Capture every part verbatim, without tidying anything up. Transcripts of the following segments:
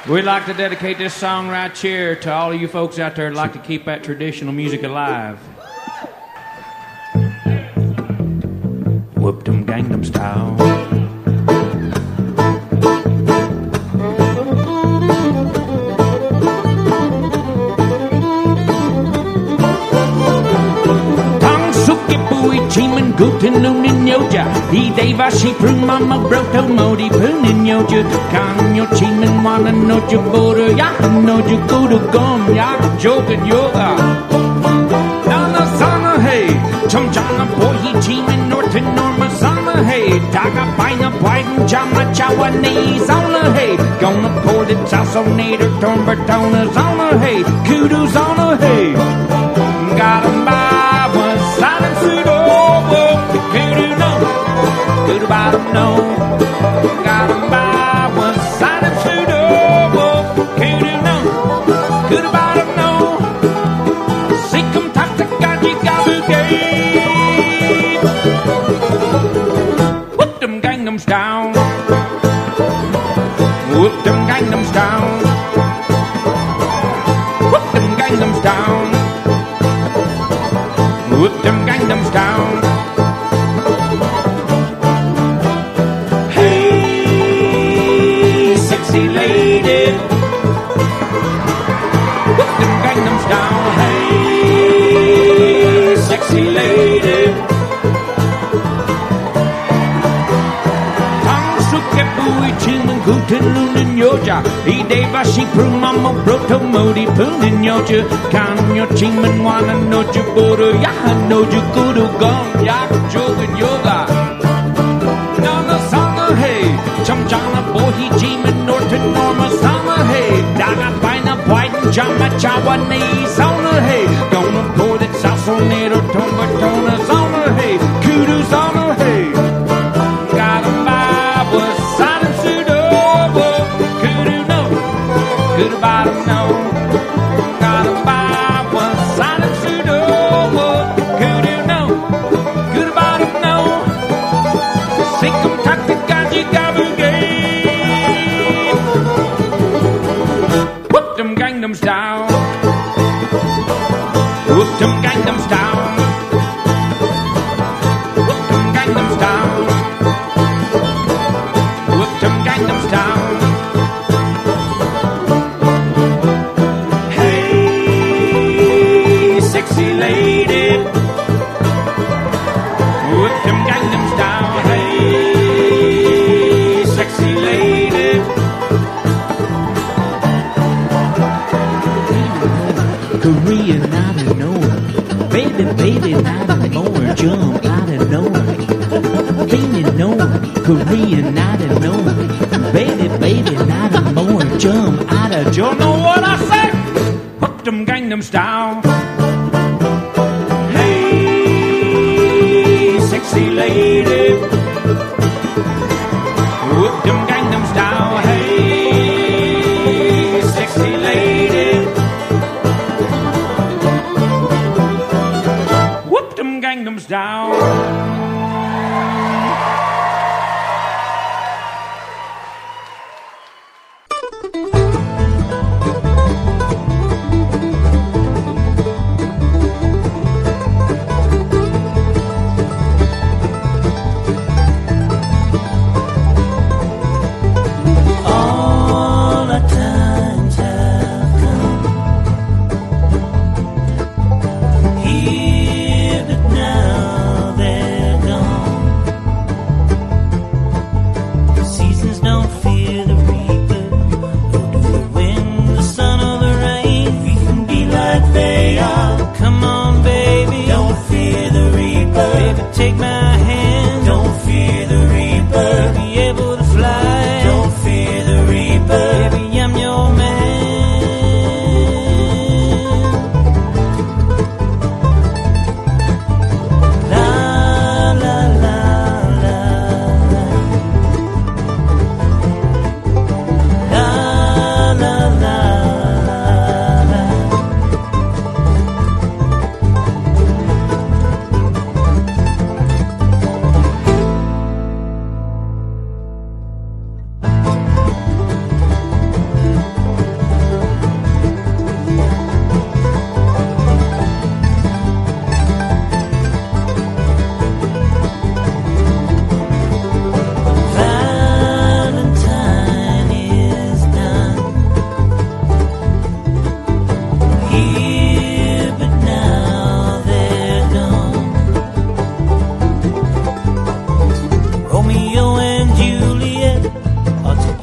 We'd like to dedicate this song right here to all of you folks out there that like to keep that traditional music alive. Whoop 'em Gangnam Style. Chimen guten nunin yoja I deva shi prun mama broto modi punin yoja Kan yo chimen wana no ju boru ya no ju kudu gom ya jogan yoga Nana sana hey chum jana boy he chimen norton norma sana hey Daga paina biden jama chawa nee zona hey Gonna pour the sauce on nader tomber tona zona hey Kudu zona hey Got 'em by one silent pseudo Kudu no, kudu bottom no. Got 'em by one side and pseudo. Kudu no, kudu bottom no. Seek 'em top to gaji gabu gay. Whoop them Gangnams down. Whoop them Gangnams down. Whoop them Gangnams down. Whoop them Gangnams down. Sexy lady, put them Gangnams down, hey, sexy lady. Tang suke bui chimen guten lunin yoja, I deva shi prun mama broto modi punin yoja. Kan yo chimen wana no ju boru ya no ju kudu gom ya jogan yoga. Nana sana hey, chum jana bohi chimen norton norma sana hey. Daga paina biden jama chawa nee zona hey. Gonna pour that sauce on it or tomba tona zona hey. Kudu zona hey. Got 'em by was silent pseudo. Kudu no, kudu bottom no. Got 'em by was silent pseudo. Kudu no, kudu bottom no. Seek 'em tuck the gaji gabu gay. Whoop them Gangnams down. Whoop them Gangnams down. Whoop them Gangnams down. Whoop them Gangnams down. Hey, sexy lady. Whoop them Gangnams down. Hey, sexy lady. Korean, I don't know. Baby, baby, not more. Jump, I don't know. Feeling no. Korean, I don't know. Baby, baby, not more. Jump, I don't You know what I say? Put them Gangnams down. Hey, sexy lady. Put them Gangnams down. Hey, sexy lady. Whoop them Gangnams down.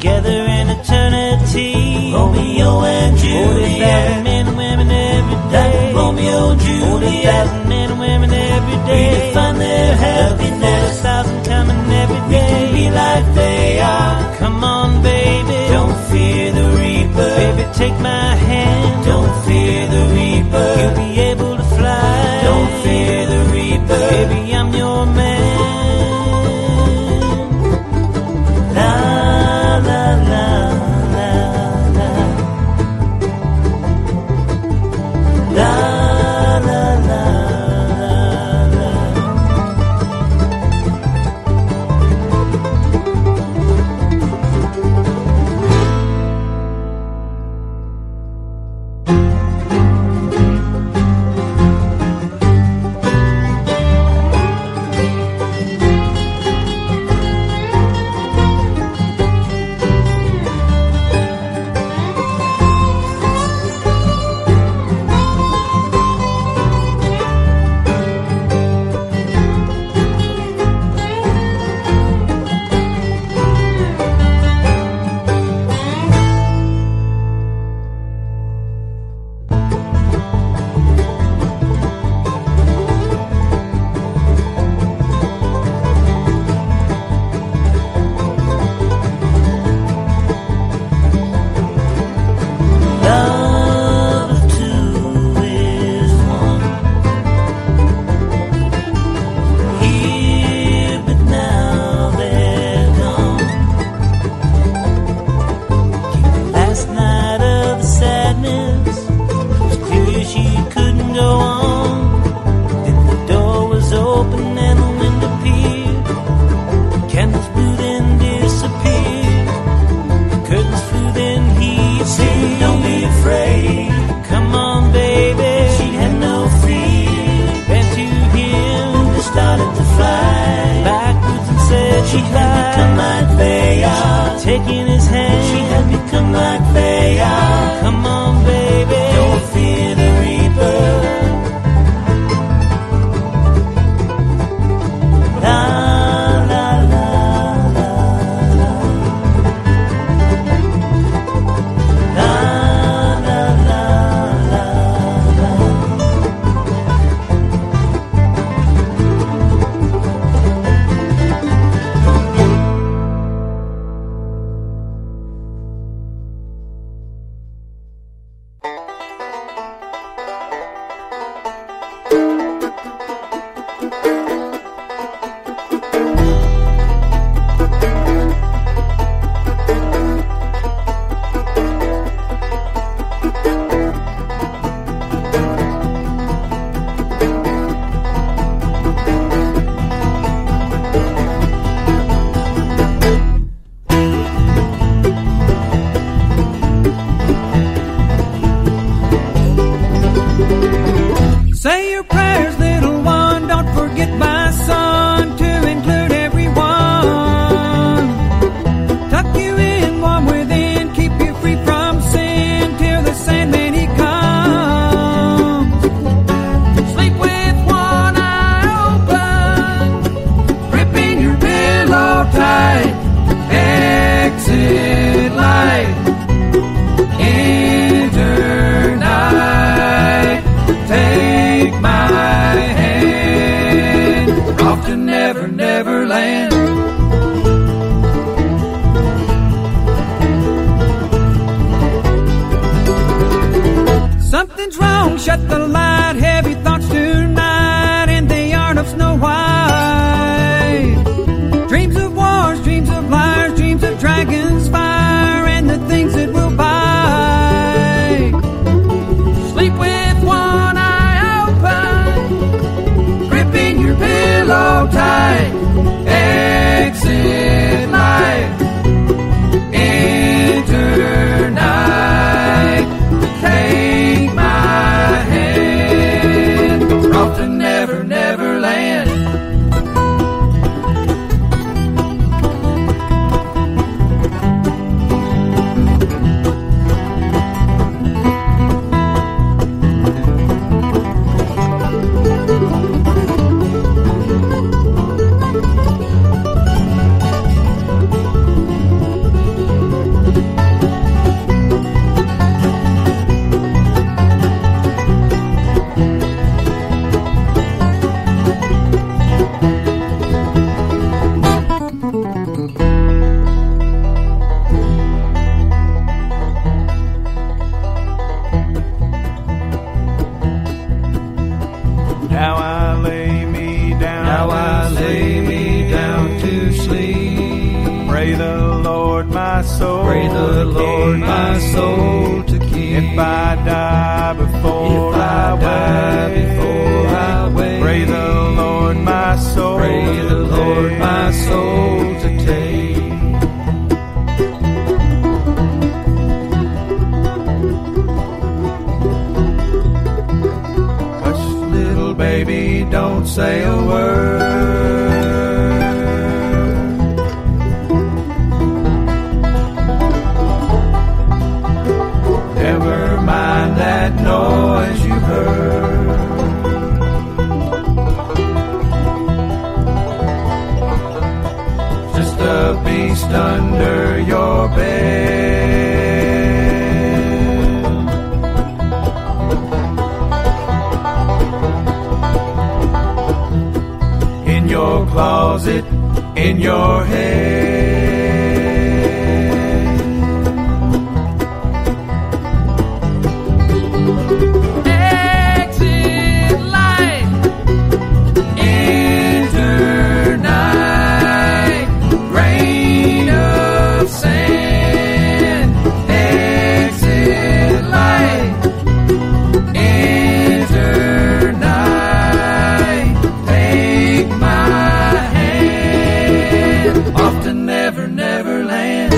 together in eternity. Romeo and Juliet, forty thousand men and women every day. Romeo and Juliet, forty thousand men and women every day. We find their happiness, a thousand coming every day. We can be like they are. Come on, baby, don't fear the reaper. Baby, take my hand, don't fear the reaper. You'll be able to fly, don't fear the reaper. Baby, I'm your man. La la la la la la la la la. She had become like they are. Taking his hand, she had become like they are. Come on, baby, don't fear the reaper. La la la la la la la la la la. Say your prayers, little one, don't forget my son, to include everyone. Tuck you in, warm within, keep you free from sin, till the Sandman he comes. Sleep with one eye open, gripping your pillow tight, exit light, enter night, take my hand, off to Never Never Land. Something's wrong, shut the light, heavy thoughts tonight, and they aren't of Snow White. Dreams of wars, dreams of liars, dreams of dragons, fire, and the things that will bite. Sleep with one eye open, gripping your pillow tight, exit light, enter night, take my hand. soul. Pray the Lord my soul to keep. If I die before If I I die wake, before I wake, pray the Lord my soul. pray to the Lord take. my soul to take. Hush, little baby, don't say a word. Never mind that noise you heard. Just a beast under your bed. In your closet, in your head. Exit light, enter night, grain of sand. Exit light, enter night, take my hand, off to Never Never Land.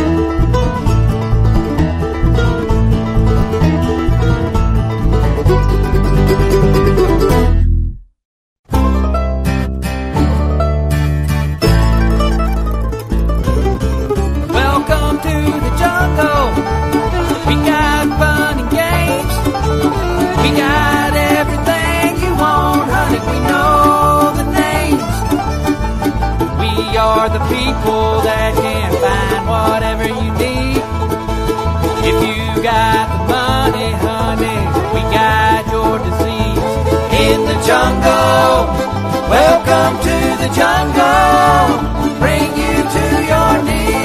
Welcome to the jungle. We got fun and games. We got everything you want, honey. We know the names. We are the people that can find whatever you need. If you got the money, honey, we got your disease. In the jungle, welcome to the jungle. Bring you to your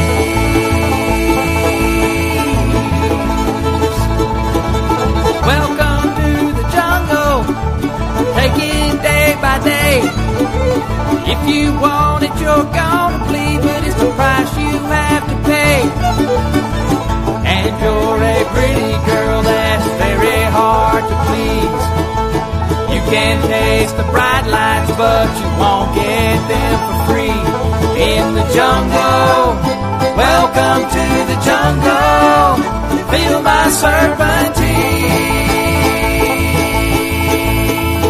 knees. Welcome to the jungle. Take it day by day. If you want it, you're gonna bleed, but it's the price you have to pay. And you're a pretty girl that's very hard to please. You can taste the bright lights, but you won't get them for free. In the jungle, welcome to the jungle. Feel my serpentine.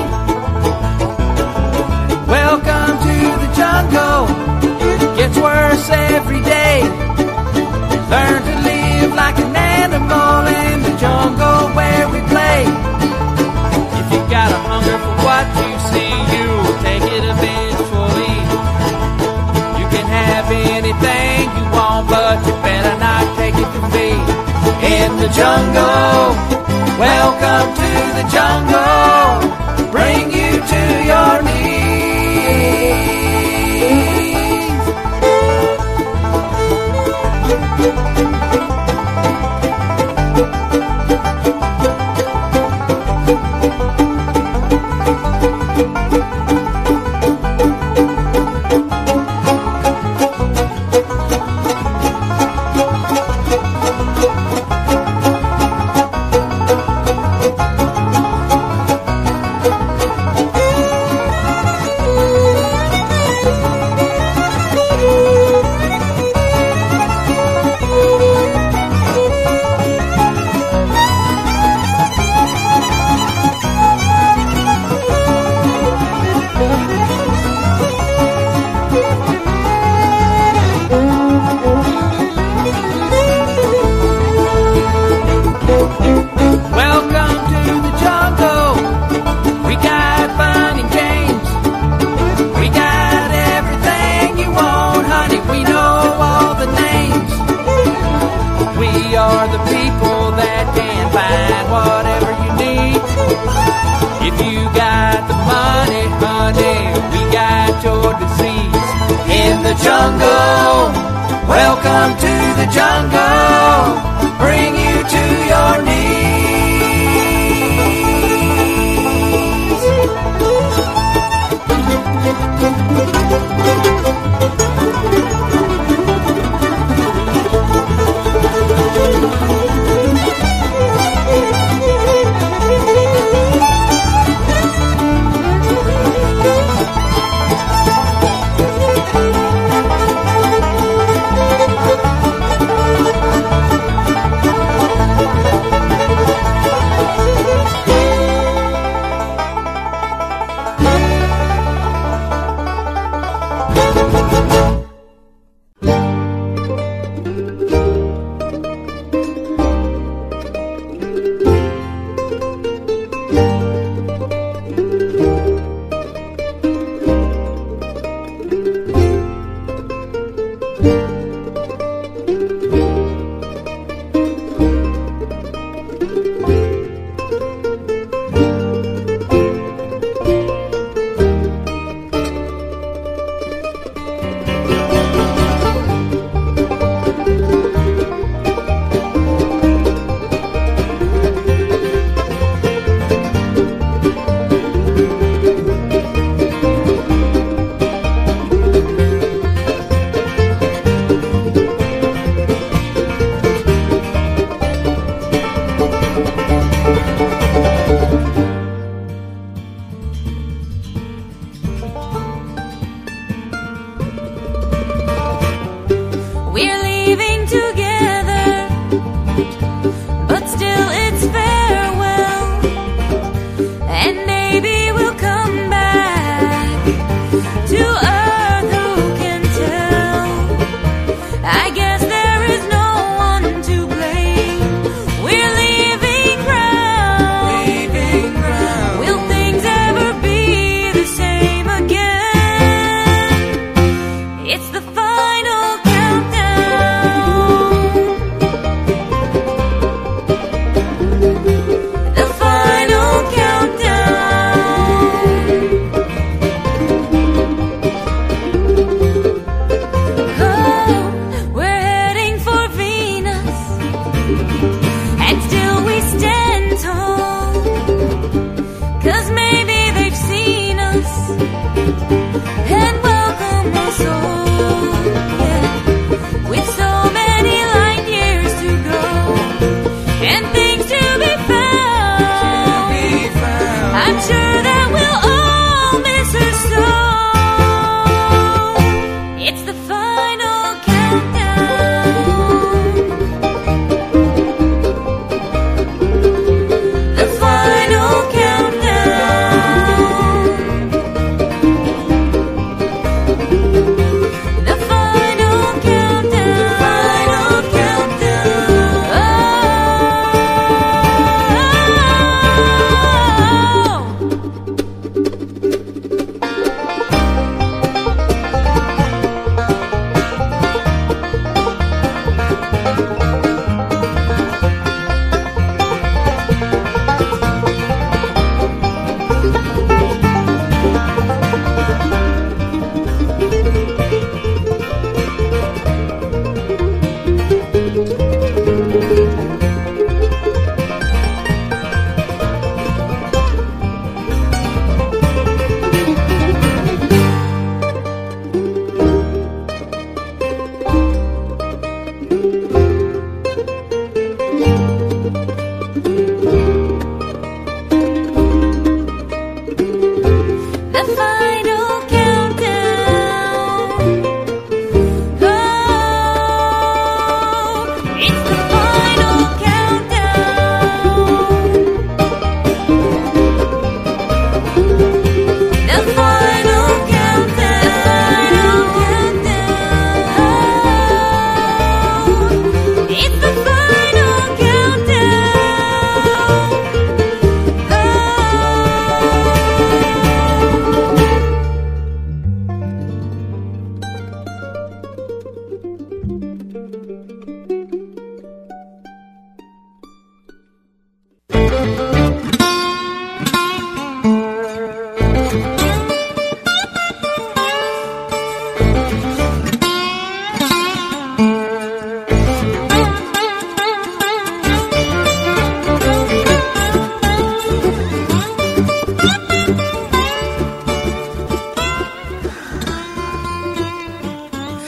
Welcome to the jungle. Gets worse every day. Learn to live like an animal in the jungle where we play. If you got a hunger for what you see, you'll take it eventually. You can have anything you want, but you better not take it from me. In the jungle, welcome to the jungle. Bring you to your knees. jungle. Welcome to the jungle. Bring you to your knees.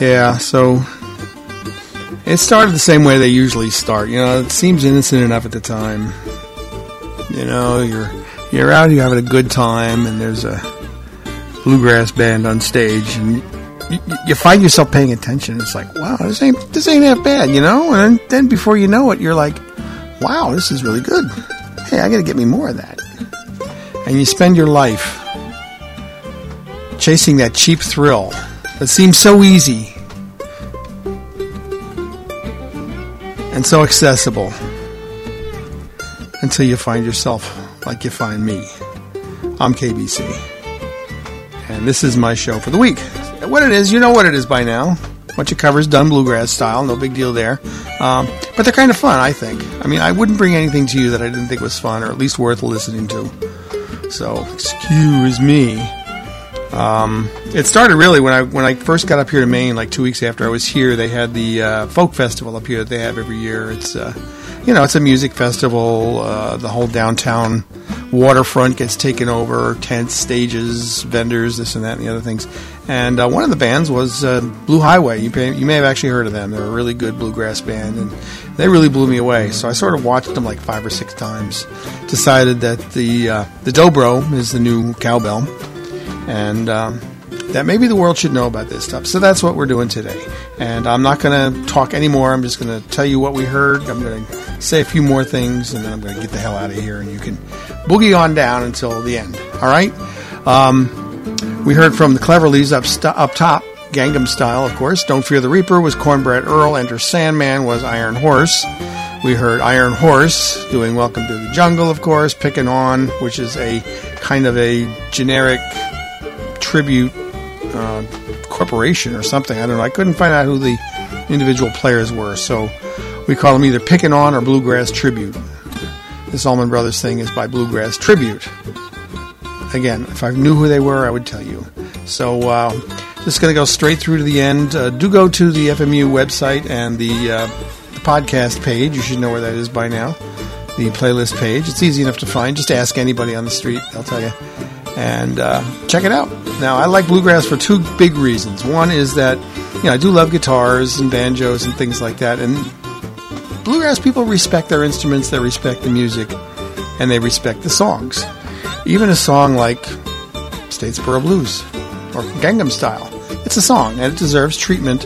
Yeah, so it started the same way they usually start. You know, it seems innocent enough at the time. You know, you're you're out, you're having a good time, and there's a bluegrass band on stage, and you, you find yourself paying attention. It's like, wow, this ain't this ain't that bad, you know. And then before you know it, you're like, wow, this is really good. Hey, I got to get me more of that. And you spend your life chasing that cheap thrill that seems so easy and so accessible until you find yourself like you find me. I'm K B C, and this is my show for the week. What it is, you know what it is by now. A bunch of covers done bluegrass style, no big deal there. Um, but they're kind of fun, I think. I mean, I wouldn't bring anything to you that I didn't think was fun or at least worth listening to. So, excuse me. Um, it started really when I when I first got up here to Maine, like two weeks after I was here. They had the uh, folk festival up here that they have every year. It's uh, you know, it's a music festival. Uh, the whole downtown waterfront gets taken over, tents, stages, vendors, this and that, and the other things. And uh, one of the bands was uh, Blue Highway. You may, you may have actually heard of them. They're a really good bluegrass band, and they really blew me away. So I sort of watched them like five or six times. Decided that the uh, the dobro is the new cowbell, and um, that maybe the world should know about this stuff. So that's what we're doing today. And I'm not going to talk anymore. I'm just going to tell you what we heard. I'm going to say a few more things, and then I'm going to get the hell out of here, and you can boogie on down until the end. All right? Um, we heard from the Cleverleys up, st- up top, Gangnam Style, of course. Don't Fear the Reaper was Cornbread Earl. Enter Sandman was Iron Horse. We heard Iron Horse doing Welcome to the Jungle, of course. Pickin' On, which is a kind of a generic tribute uh, corporation or something. I don't know. I couldn't find out who the individual players were, so we call them either Pickin' On or Bluegrass Tribute. This Allman Brothers thing is by Bluegrass Tribute. Again, if I knew who they were, I would tell you. So, uh, just going to go straight through to the end. Uh, do go to the F M U website and the, uh, the podcast page. You should know where that is by now. The playlist page. It's easy enough to find. Just ask anybody on the street. They'll tell you. And uh, check it out. Now, I like bluegrass for two big reasons. One is that, you know, I do love guitars and banjos and things like that. And bluegrass people respect their instruments, they respect the music, and they respect the songs. Even a song like Statesboro Blues or Gangnam Style. It's a song, and it deserves treatment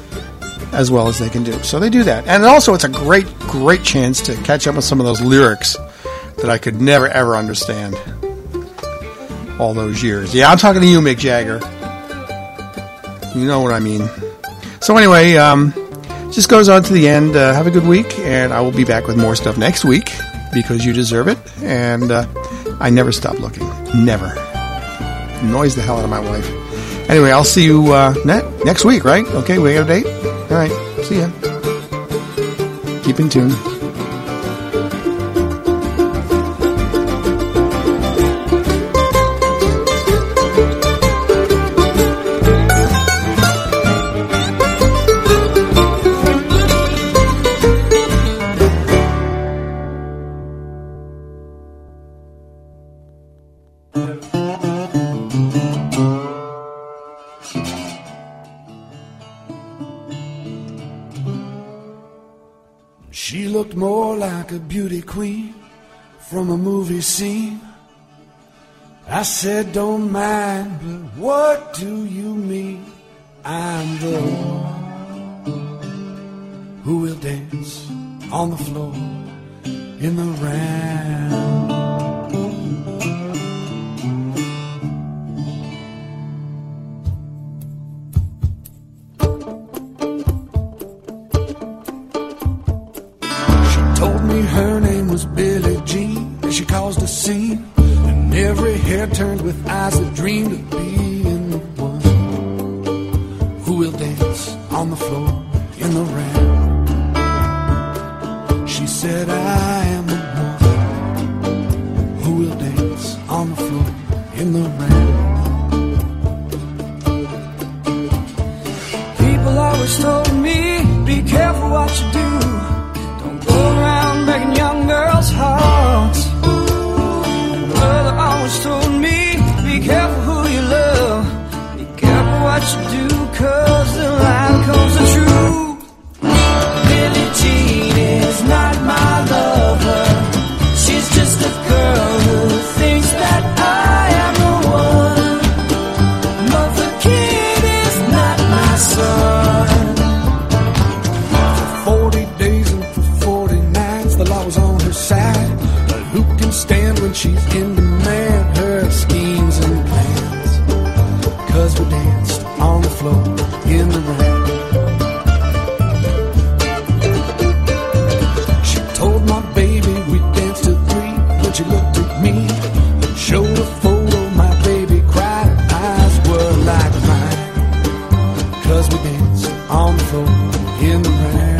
as well as they can do. So they do that. And also, it's a great, great chance to catch up with some of those lyrics that I could never, ever understand all those years. Yeah, I'm talking to you, Mick Jagger. You know what I mean. So anyway, um, just goes on to the end. Uh, have a good week, and I will be back with more stuff next week because you deserve it. And uh, I never stop looking. Never. Annoys the hell out of my wife. Anyway, I'll see you uh, ne- next week, right? Okay, we got a date? All right, see ya. Keep in tune. She looked more like a beauty queen from a movie scene. I said, don't mind, but what do you mean? I'm the one who will dance on the floor in the round. Her name was Billie Jean, and she caused a scene, and every hair turned with eyes that dreamed of being the one who will dance on the floor in the round. She said, I am the one who will dance on the floor in the round. People always told me, be careful what you do. Around breaking young girls' hearts. Mother always told me, be careful who you love, be careful what you do, 'cause the life forty days and for forty nights, the law was on her side. But who can stand when she's in demand? Her schemes and plans. Cause we danced on the floor in the rain. She told my baby we danced till three. When she looked at me and showed a photo, my baby cried. Her eyes were like mine. Cause we danced on the floor in the rain.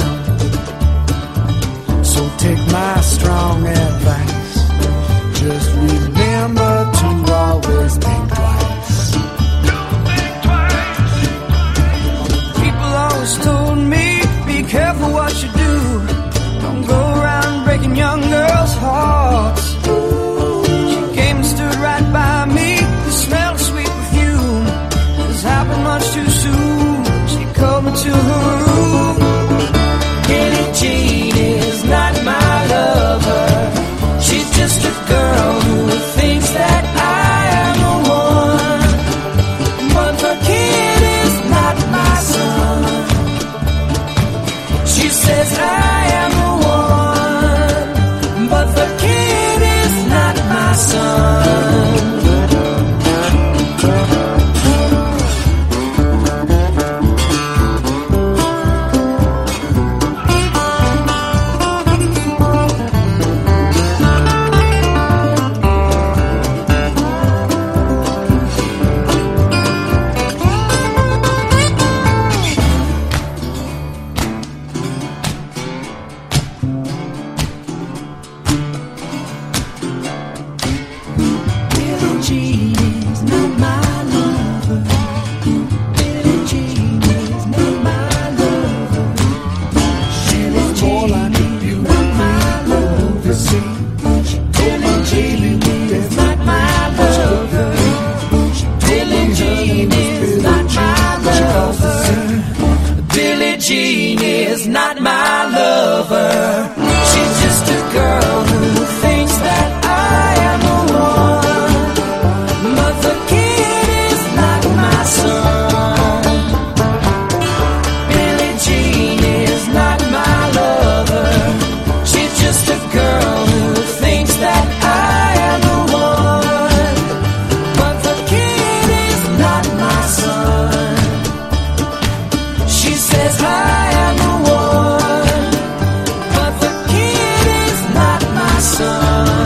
So take my strong advice. Just remember to always think twice. Don't think twice. People always told me, be careful what you do. Don't go around breaking young girls' hearts. She came and stood right by me. The smell of sweet perfume. This happened much too soon. She called me to her room. Billie Jean is not my lover. She's just a girl who thinks that I am the one. But the kid is not my son. She says I am the one. But the kid is not my son. Billie Jean is not my lover. Billie Jean is not my lover. Billie Jean is not my lover. Billie Jean is not my lover. Billie Jean is not my lover. Billie Jean is not my lover. She's just a girl who thinks that I am the one. But the kid is not my son. Billie Jean is not my lover. She's just a girl who thinks that I am the one. But the kid is not my son. She says I am the one. But the kid is not my son.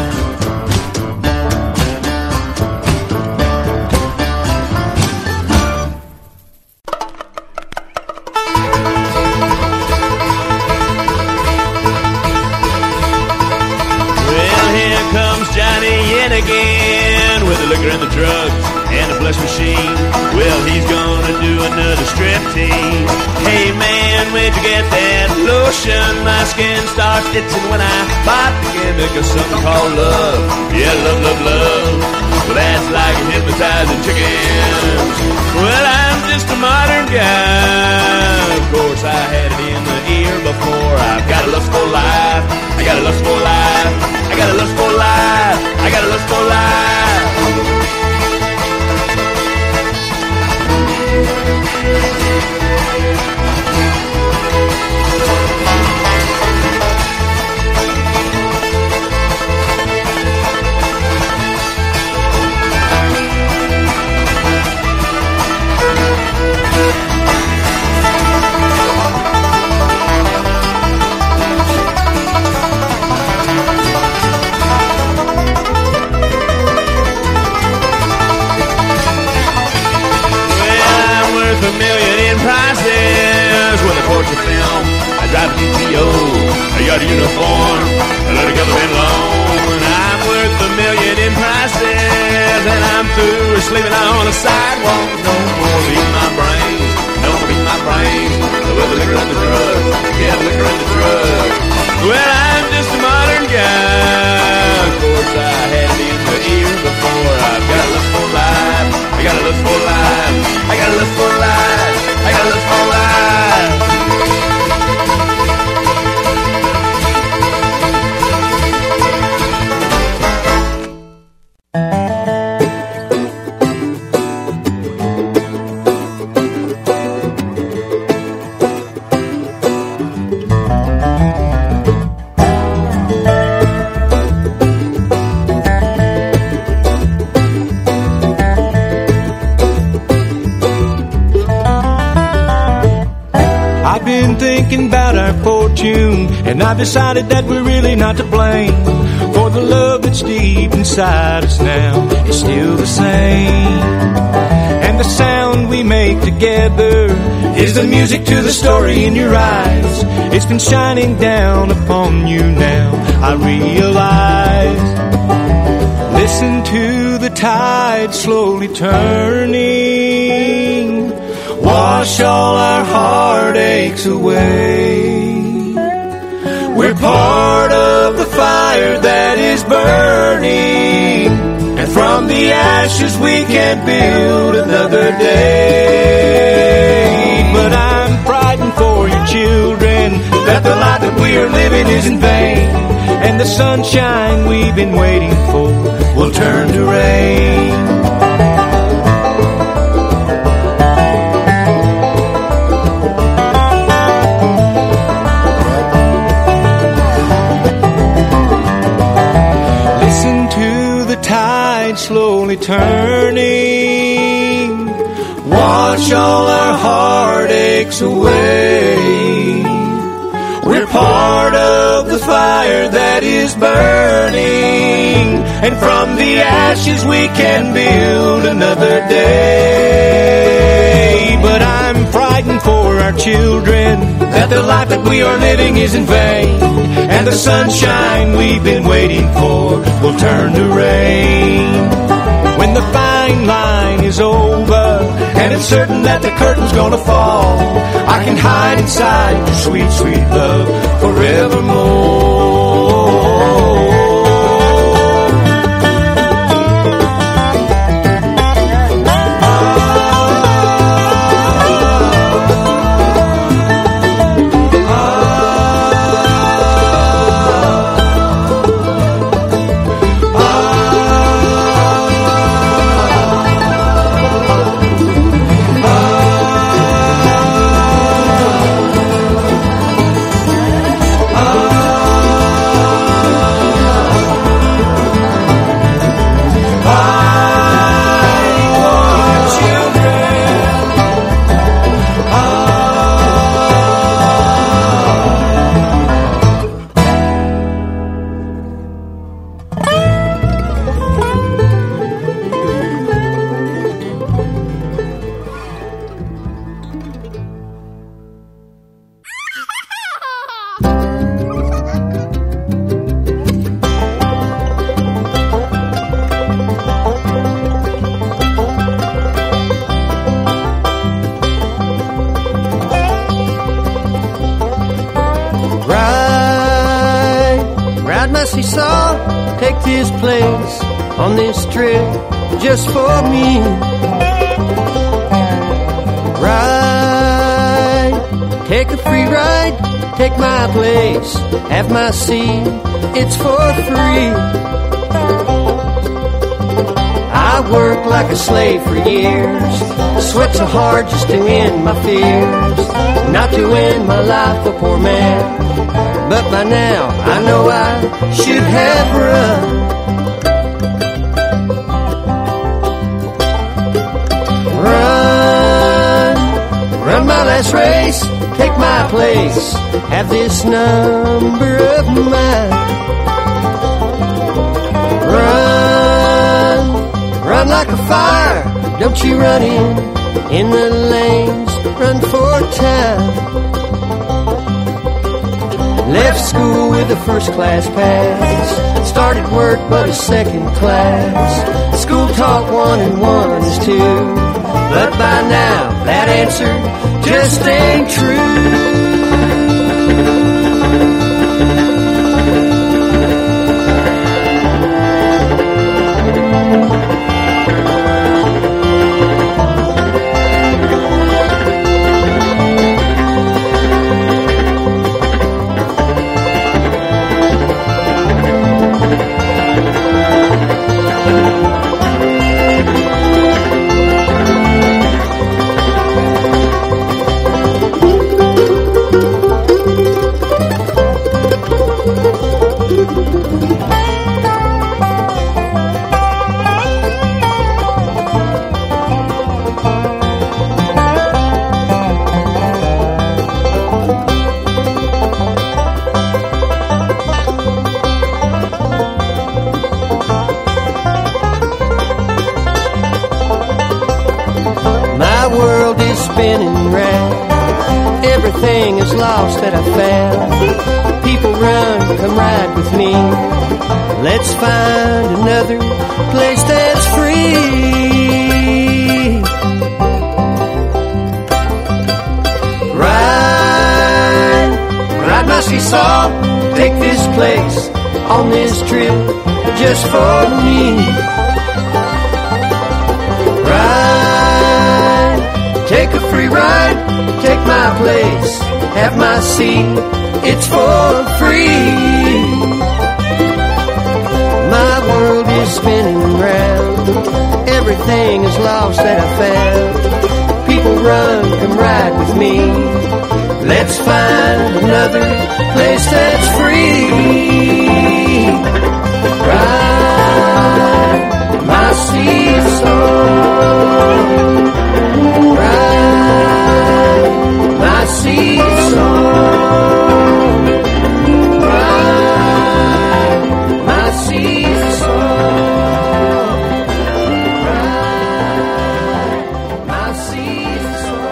Well, here comes Johnny in again with the liquor and the drugs and the flesh machine. Well, he's gonna do another striptease. Hey man, where'd you get that lotion? My skin starts itching when I bite the gimmick of something called love. Yeah, love, love, love. Well, that's like hypnotizing chickens. Well, I'm just a modern guy. Of course, I had it in the ear before. I've got a lust for life. I got a lust for life. I got a lust for life. I got a lust for life. A million in prices with a portrait film. I drive a G T O, I got a uniform, I let a government loan. I'm worth a million in prices, and I'm through sleeping on a sidewalk. No more beating my brains, no more beating my brains. With the liquor and the drugs, yeah, the liquor and the drugs. Well, I'm just a modern guy. Of course, I had it in the ear before. I've got a lust for life. I got a lust for life. I got a lust for life. I got a lust for life. fortune, and I've decided that we're really not to blame, for the love that's deep inside us now is still the same. And the sound we make together is the music to the story in your eyes. It's been shining down upon you now, I realize. Listen to the tide slowly turning, wash all our heartaches away. We're part of the fire that is burning, and from the ashes we can build another day. But I'm frightened for your children, that the life that we are living is in vain, and the sunshine we've been waiting for will turn to rain. Slowly turning, wash all our heartaches away. We're part of the fire that is burning, and from the ashes we can build another day. But I'm frightened for our children, that the life that we are living is in vain, and the sunshine we've been waiting for will turn to rain. When the fine line is over, and it's certain that the curtain's gonna fall, I can hide inside your sweet, sweet love forevermore. On this trip just for me. Ride, take a free ride, take my place, have my seat, it's for free. I worked like a slave for years, sweat so hard just to end my fears, not to end my life a poor man, but by now I know I should have run. Run my last race, take my place, have this number of mine. Run, run like a fire, don't you run in, in the lanes, run for time. Left school with a first class pass, started work but a second class. School taught one and one is two, but by now that answer just ain't true. lost that I found. People run, come ride with me. Let's find another place that's free. Ride, ride my seesaw, take this place on this trip just for me. Ride, take a free ride, take my place, have my seat, it's for free. My world is spinning round, everything is lost that I found. People run, come ride with me. Let's find another place that's free. Ride my seesaw, ride my seesaw, ride my seesaw, ride my seesaw,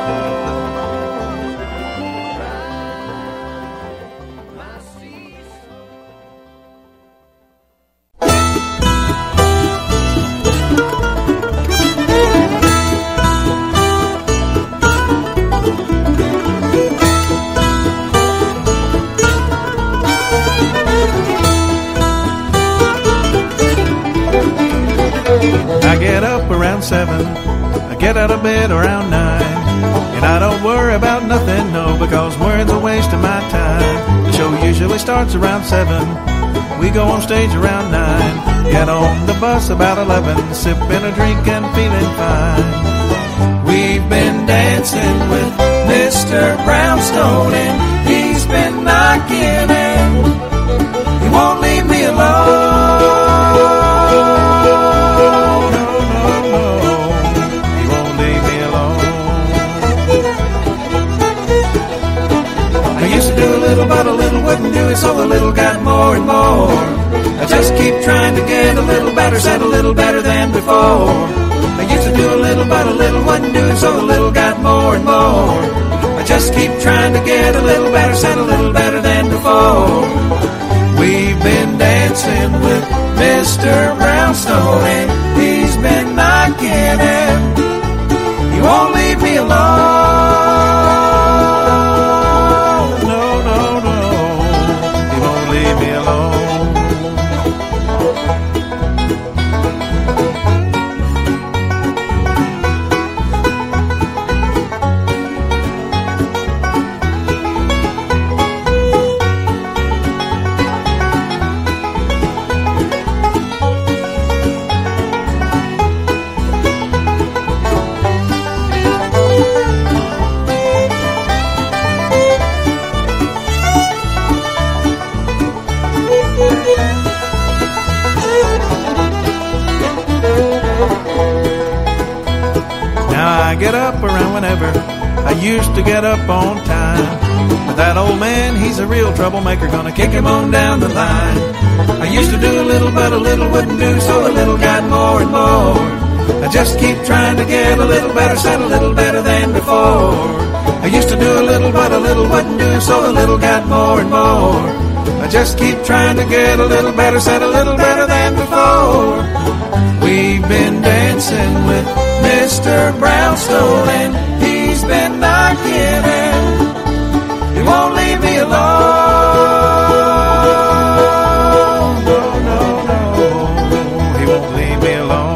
ride my seesaw. I get up around seven, I get out of bed around nine, and I don't worry about nothing, no, because worrying's a waste of my time. The show usually starts around seven, we go on stage around nine, get on the bus about eleven, sipping a drink and feeling fine. We've been dancing with Mister Brownstone, and he's been knocking, and he won't leave me alone. Little but a little wouldn't do it, so the little got more and more. I just keep trying to get a little better, said a little better than before. I used to do a little but a little wouldn't do it, so the little got more and more. I just keep trying to get a little better, said a little better than before. We've been dancing with Mister Brownstone, and he's been knocking, and he won't leave me alone. I get up around whenever I used to get up on time. But that old man, he's a real troublemaker, gonna kick him on down the line. I used to do a little, but a little wouldn't do, so a little got more and more. I just keep trying to get a little better, said a little better than before. I used to do a little, but a little wouldn't do, so a little got more and more. I just keep trying to get a little better, said a little better than before. We've been dancing with Mister Brownstone, and he's been knocking, and he won't leave me alone. No, no, no, he won't leave me alone.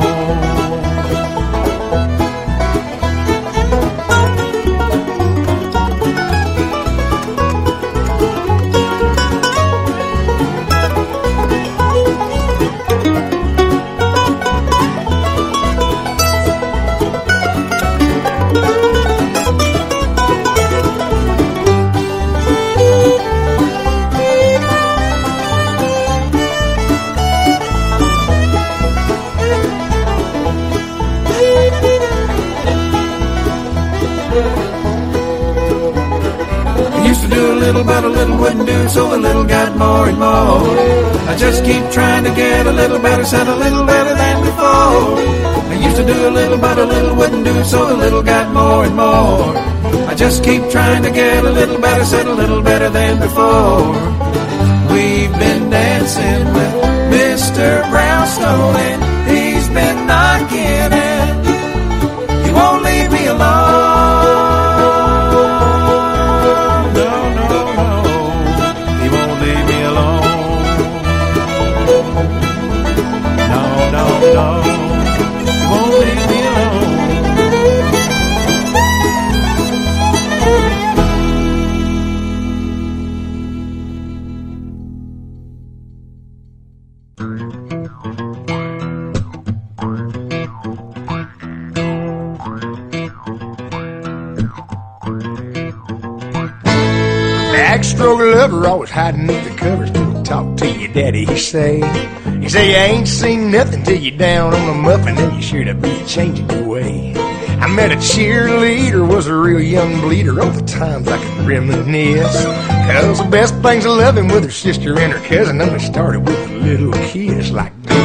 wouldn't do, so the little got more and more. I just keep trying to get a little better, said a little better than before. I used to do a little, but a little wouldn't do, so the little got more and more. I just keep trying to get a little better, said a little better than before. We've been dancing with Mister Brownstone, and he's been knocking, and he won't leave me alone. No, no, no, he won't leave me alone. No, no, no, he won't leave me alone. Backstroke lover, always hiding under the covers till you talk to your daddy, he say. He say you ain't seen nothing till you down on a muffin, and you sure to be changing your way. I met a cheerleader, was a real young bleeder, all the times I can reminisce. Cause the best things of loving with her sister and her cousin only started with a little kiss like this.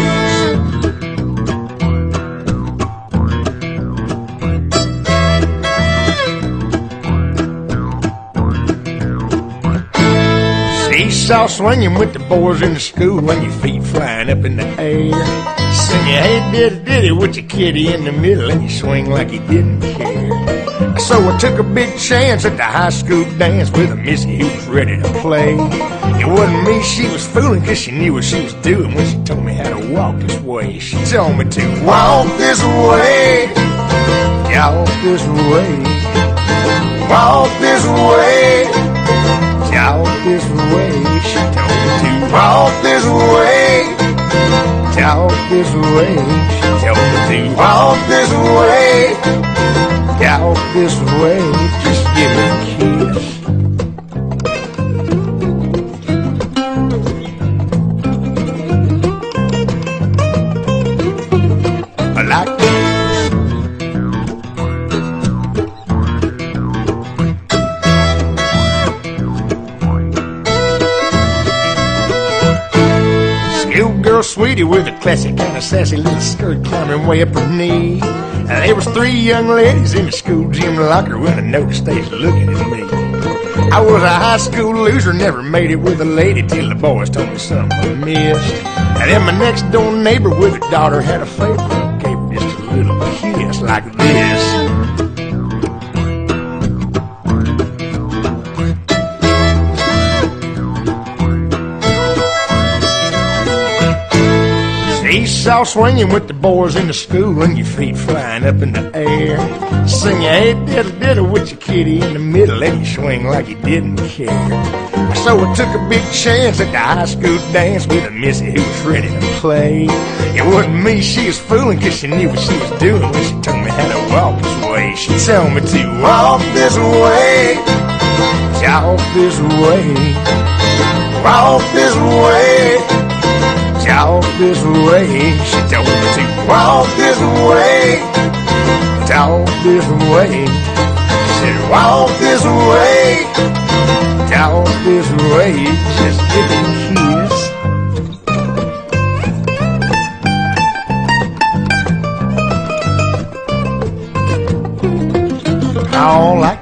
Seesaw swinging with the boys in the school when your feet flying up in the air. Sing your hey diddy diddy with your kitty in the middle and you swing like you didn't care. So I took a big chance at the high school dance with a missy who was ready to play. It wasn't me she was fooling, cause she knew what she was doing when she told me how to walk this way. She told me to walk this way, walk this way, walk this way, walk this way. She told me to walk this way, walk this way. She told me to walk this way, walk this way. Just give me a kiss. I like this. Girl sweetie with a classic kind of sassy little skirt climbing way up her knee. And there was three young ladies in the school gym locker when I noticed they was looking at me. I was a high school loser, never made it with a lady till the boys told me something I missed. And then my next door neighbor with a daughter had a favorite, I gave her just a little kiss like this. Seesaw swinging with the boys in the school and your feet flying up in the air. Sing your hey diddle diddle with your kitty in the middle and you swing like you didn't care. So I took a big chance at the high school dance with a missy who was ready to play. It wasn't me she was fooling, cause she knew what she was doing when she told me how to walk this way. She told me to walk this way, walk this way, walk this way, walk this way. She told me to walk this way, walk this way. She said walk this way, walk this way. Just give me a kiss. All like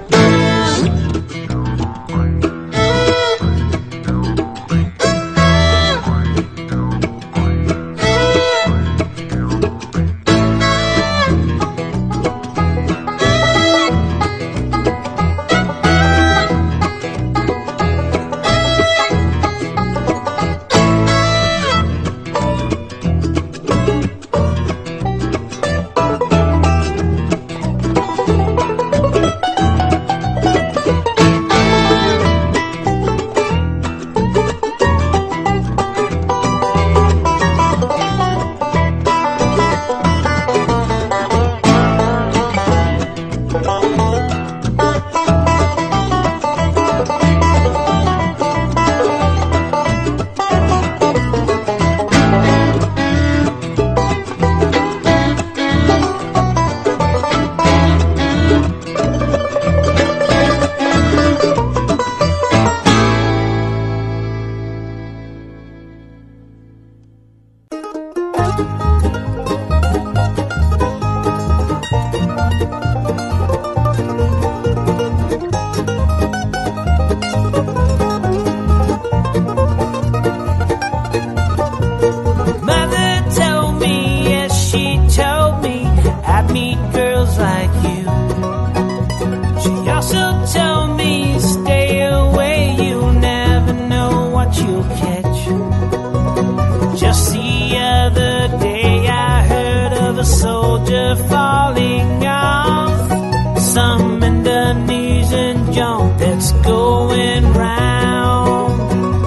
you'll catch. Just the other day I heard of a soldier falling off some Indonesian junk that's going round.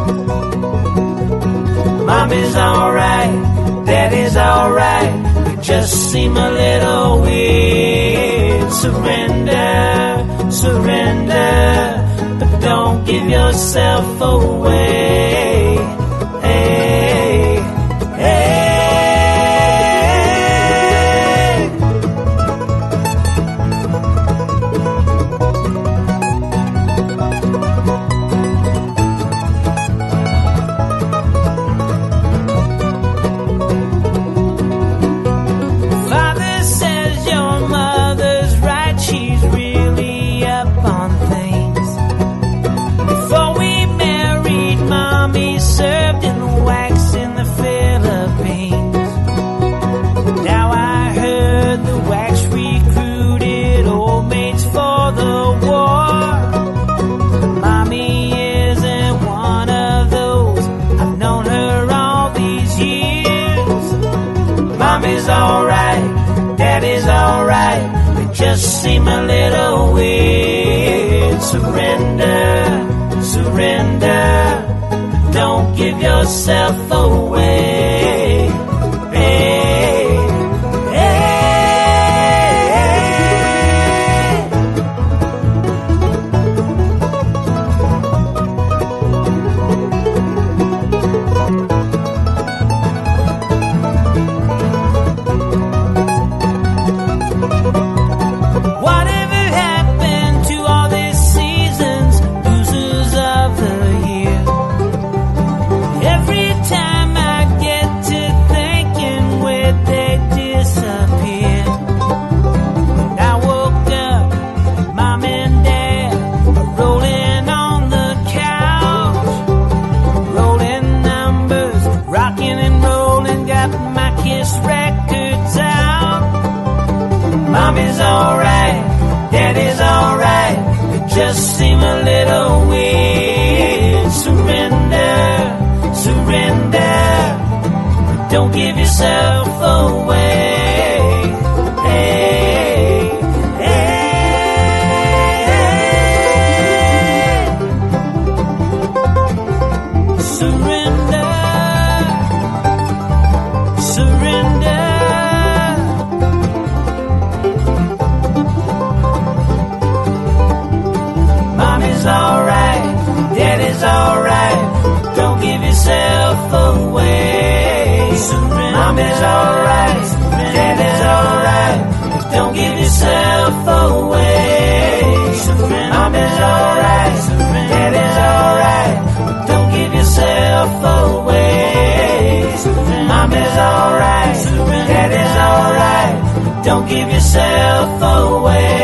Mommy's alright, Daddy's alright, you just seem a little weird. Surrender, surrender, but don't give yourself away. Hey, hey. Father says your mother's right, she's really up on things. Before we married, Mommy served in the wax in the Philippines. Now I heard the wax recruited old maids for the war. Mommy isn't one of those, I've known her all these years. Mommy's alright, Daddy's alright, they just seem a little weird. Surrender, surrender, don't give yourself away. Hey, hey. Whatever happened to all these seasons, losers of the year? Every time I get to thinking where'd they disappear? When I woke up, Mom and Dad are rolling on the couch, rolling numbers, rocking and rolling, got my Kiss records out. Mommy's alright, Daddy's alright, they just seem a little weird. Surrender, surrender, don't give yourself away. Hey, hey. Surrender, surrender. Mommy's alright, Daddy's alright, don't give yourself away. Surrender. Mommy's alright, Daddy's alright, don't give yourself away. Surrender. Mommy's alright, Daddy's alright, don't give yourself away. Surrender. Mommy's alright, Daddy's alright, don't give yourself away.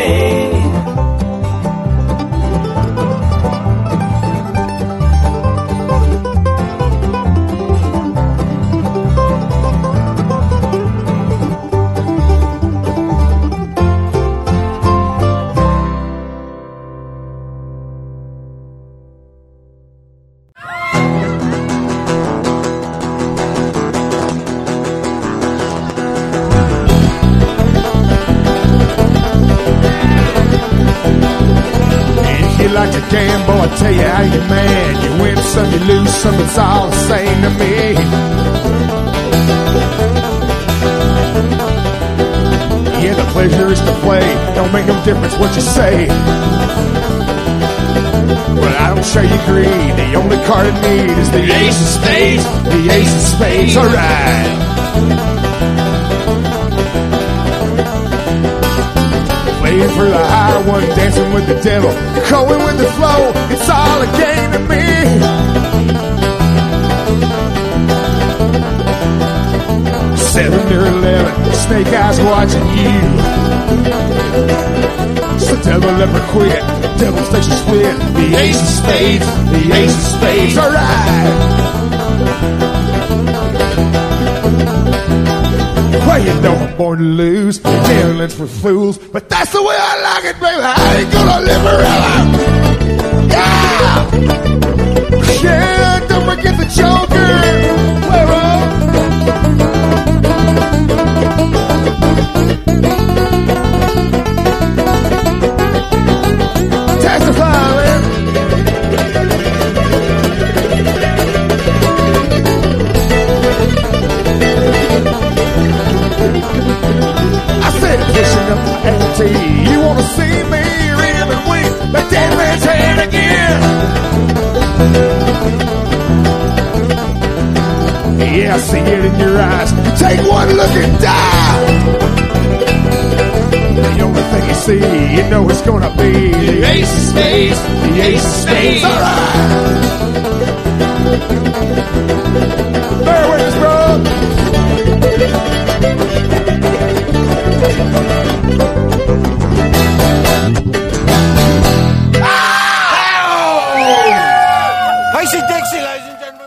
If you like to gamble, I tell you how you man. You win some, you lose some, it's all the same to me. Yeah, the pleasure is to play, don't make no difference what you say. But I don't share your greed, the only card I need is the ace of spades. The ace of spades, alright. Playing for the high one, dancing with the devil, going with the flow, it's all a game to me. Seven or eleven, snake eyes watching you. So devil never quit, devil station split. The ace of spades, the ace of spades, alright. Well, you know I'm born to lose, gambling's for fools, but that's the way I like it, baby. I ain't gonna live forever. Yeah! Yeah, don't forget the choker. Testify, man. I said, fishing up the ante. You wanna see me real and weak? But dead man's hand again. Yeah, I see it in your eyes. You take one look and die. The only thing you see, you know it's gonna be the ace of spades. The ace of spades. All right. Bear witness, bro. Icy Dixie, ladies and gentlemen.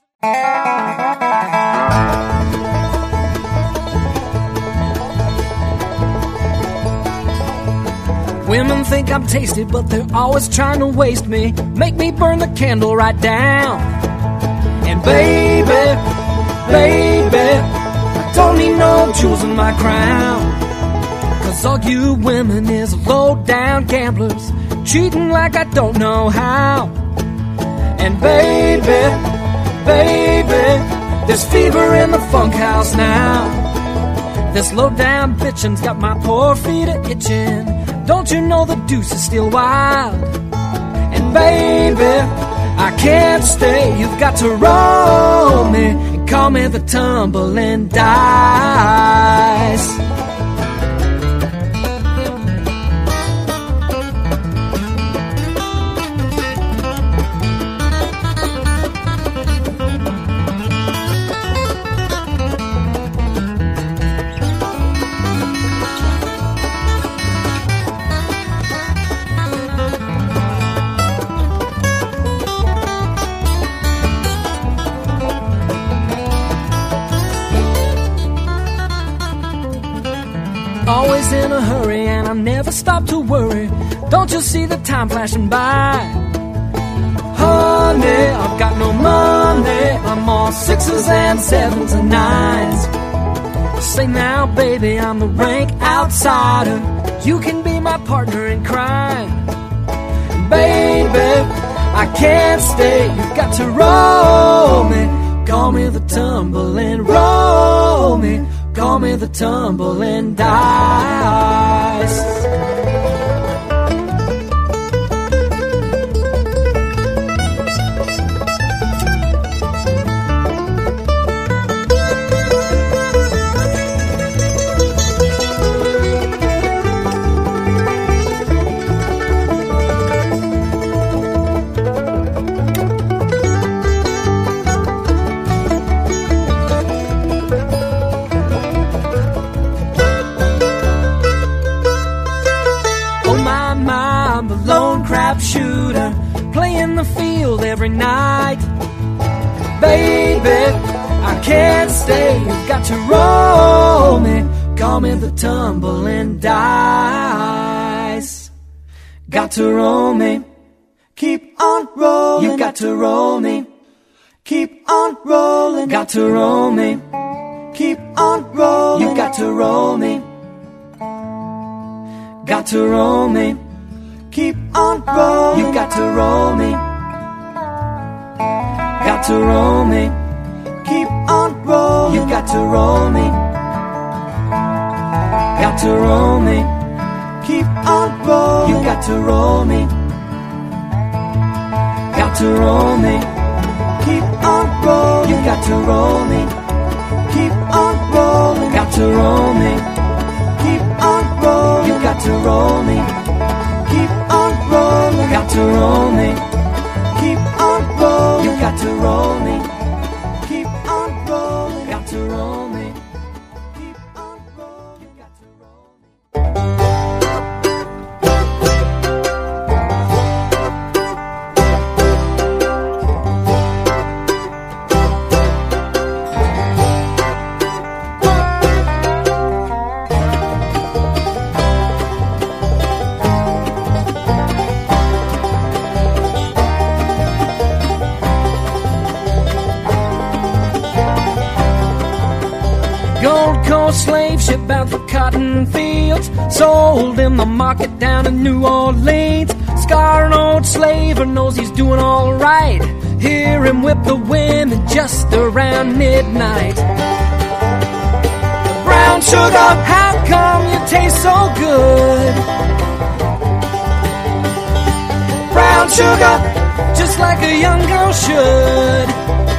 Women think I'm tasty, but they're always trying to waste me. Make me burn the candle right down. And baby, baby, I don't need no jewels in my crown. Cause all you women is low-down gamblers, cheating like I don't know how. And baby, baby, there's fever in the funk house now. This low-down bitchin's got my poor feet a-itching. Don't you know the deuce is still wild? And baby, I can't stay. You've got to roll me and call me the tumbling dice. Always in a hurry and I never stop to worry. Don't you see the time flashing by? Honey, I've got no money. I'm all sixes and sevens and nines. Say now, baby, I'm the rank outsider. You can be my partner in crime. Baby, I can't stay. You've got to roll me. Call me the tumbling, roll me. Call me the tumbling dice. Shooter, playing the field every night. Baby, I can't stay. You've got to roll me. Call me the tumbling dice. Got to roll me. Keep on rolling. You got to roll me. Keep on rolling. Got to roll me. Keep on rolling. You got to roll me. Got to roll me. Keep on rolling. You got to roll me. Got to roll me. Keep on rolling. You got to roll me. Got to roll me. Keep on rolling. You got to roll me. Got to roll me. Keep on rolling. You got to roll me. Keep on rolling. Got to roll me. Keep on rolling. You got to roll me. Keep on rolling, got to roll me. Keep on rolling, you got to roll me. Keep on rolling, got to roll me. Keep on rolling, you got to roll me. Coast slave ship bound for cotton fields, sold in the market down in New Orleans. Scarred old slaver knows he's doing all right. Hear him whip the women just around midnight. Brown sugar, how come you taste so good? Brown sugar, just like a young girl should.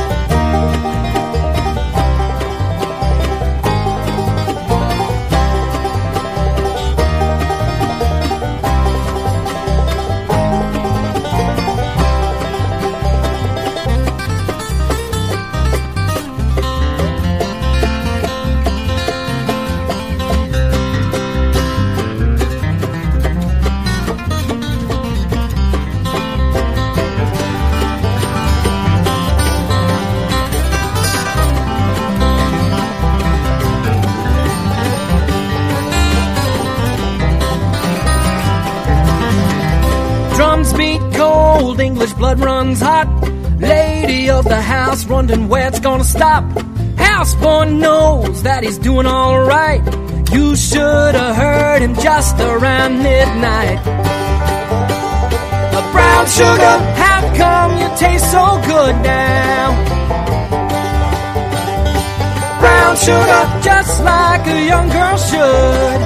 Drums beat cold, English blood runs hot. Lady of the house wondering where it's gonna stop. Houseboy knows that he's doing alright. You should have heard him just around midnight. A brown sugar, how come you taste so good now? Brown sugar, just like a young girl should.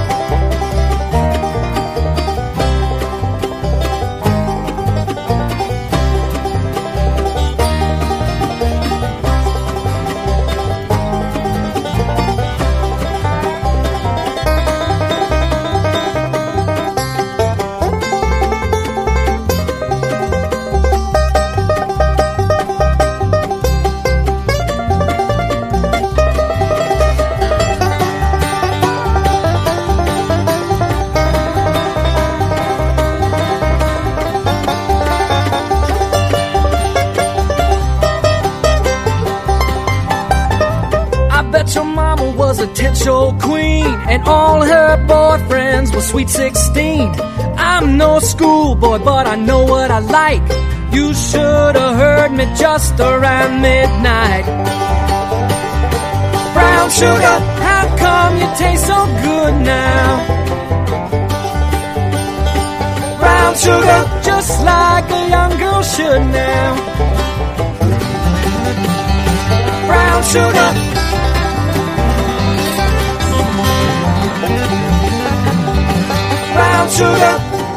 Your mama was a ten-show queen, and all her boyfriends were sweet sixteen. I'm no schoolboy, but I know what I like. You should have heard me just around midnight. Brown sugar, how come you taste so good now? Brown sugar, just like a young girl should now. Brown sugar, brown sugar,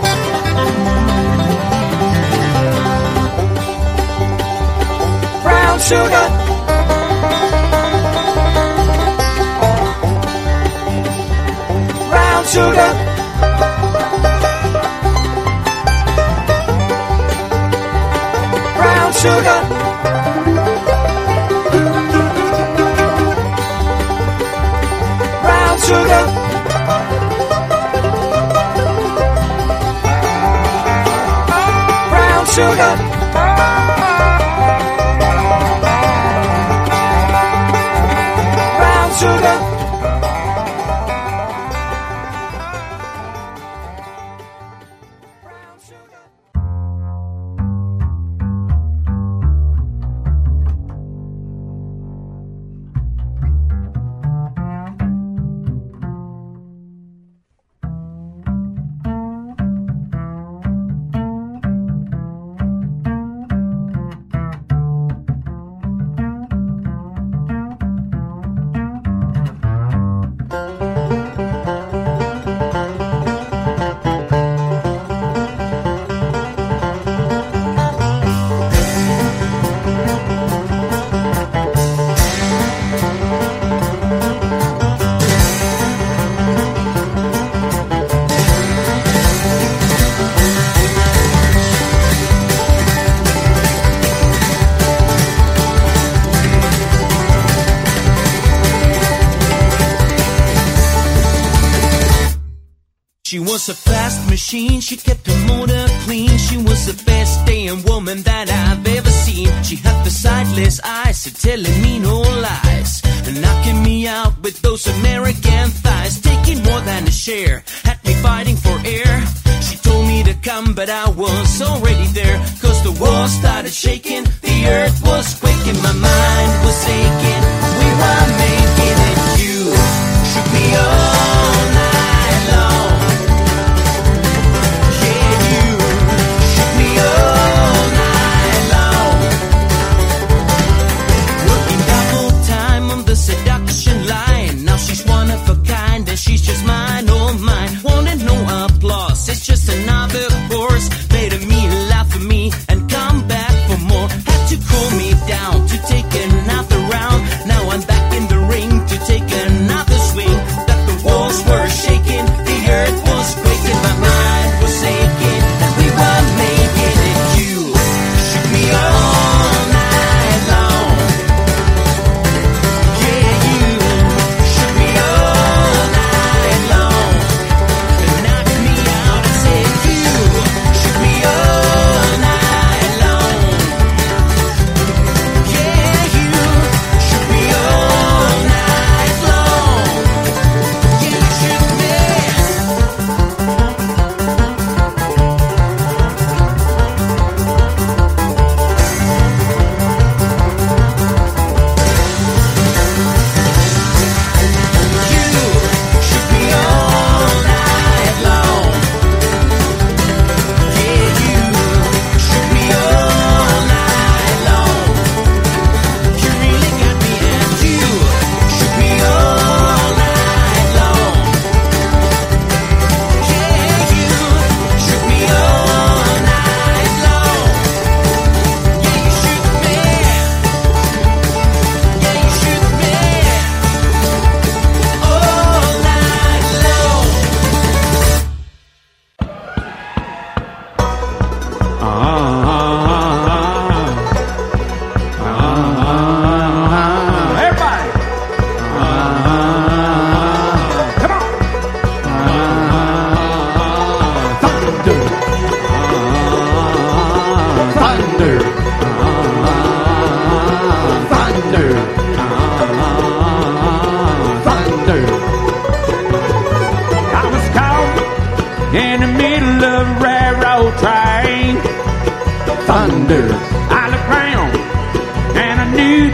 brown sugar, brown sugar, brown sugar, brown sugar. Sugar, brown sugar. She was a fast machine, she kept her motor clean. She was the best damn woman that I've ever seen. She had the sightless eyes, so telling me no lies, and knocking me out with those American thighs. Taking more than a share, had me fighting for air. She told me to come, but I was already there. Cause the world started shaking, the earth was quaking, my mind was aching. We were making it, you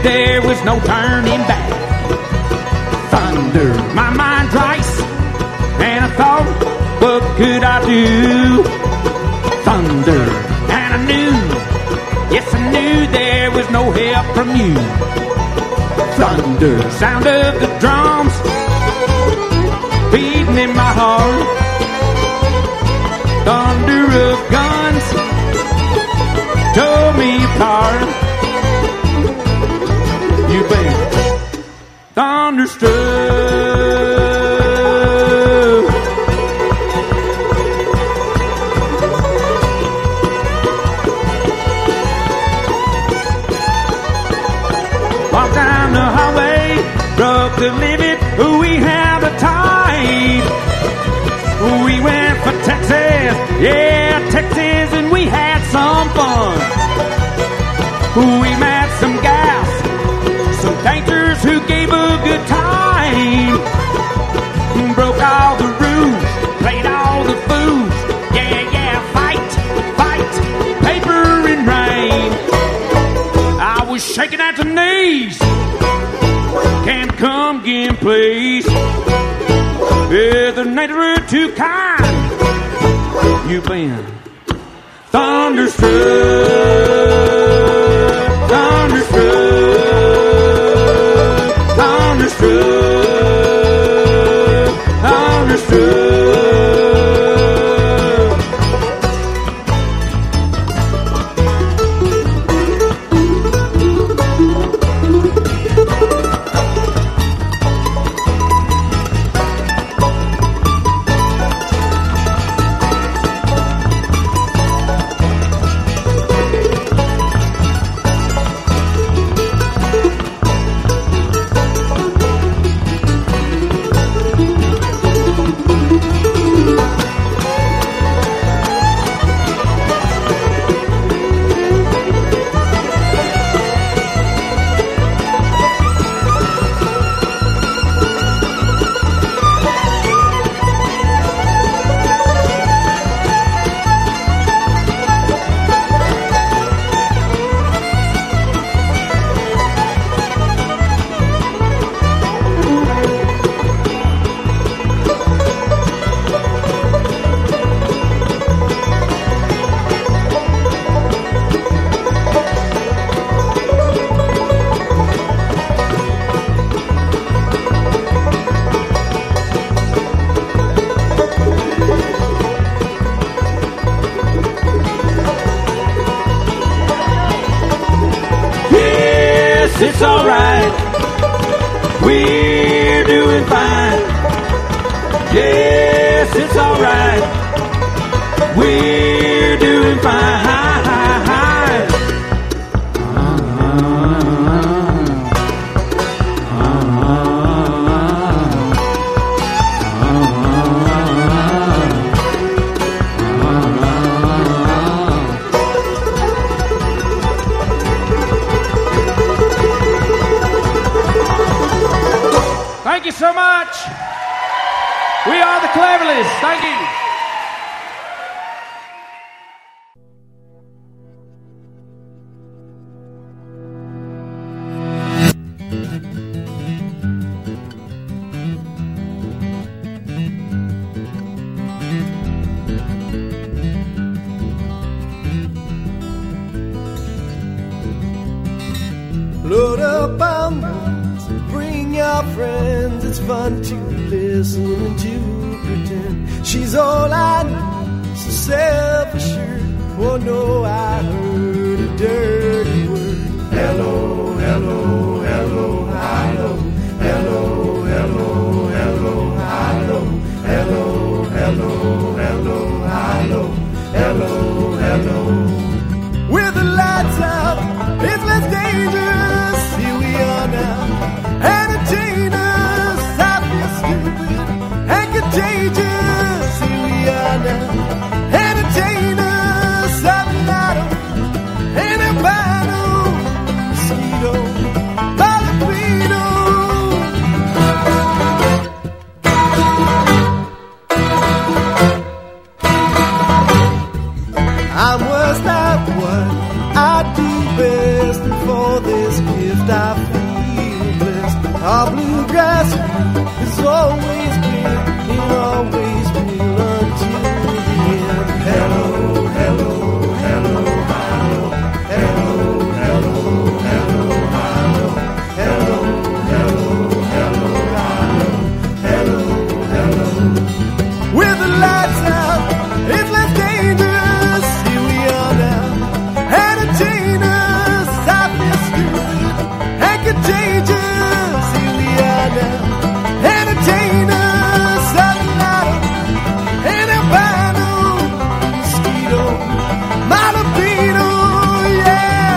there was no turning back. Thunder, my mind's rice, and I thought, what could I do? Thunder, and I knew, yes I knew there was no help from you. Thunder, sound of the drums beating in my heart. Thunder of guns tore me apart. You've been thunderstruck. Walked down the highway, broke the limit, we had a tide. We went for Texas, yeah, Texas, and we had some fun. We met some gals, some dancers who gave a good time. Broke all the rules, played all the fools, yeah, yeah, fight, fight, paper and rain. I was shaking at the knees, can't come again, please. Yeah, the natives were too kind. You've been thunderstruck, thunderstruck, thunderstruck, thunderstruck. It's alright, we're doing fine. Yes, it's alright, we're doing fine. Thank you so much. We are the Cleverleys. Thank you. Load up on boots, bring your friends. It's fun to listen and to pretend. She's all I need, so self-assured. Oh no, I heard a dirty word. Hello, hello, hello, hello. Hello, hello, hello, hello. Hello, hello, hello, hello. Hello, hello. With the lights out, it's less dangerous. Here we are now, entertainers. I feel stupid and contagious. Here we are now, entertainers. I'm not an albino mosquito, Ballerino. I'm worse at what I do best, and for this gift I Our bluegrass is always clear, it'll always be until the end. Hello, hello, hello, hello, hello, hello, hello, hello, hello, hello, hello, hello, hello. With the lights out, it's less dangerous. Here we are now, entertainers, South Mister and contagious. Here we are now, entertainers, Southern Idol, and albino, mosquito, malabino, yeah.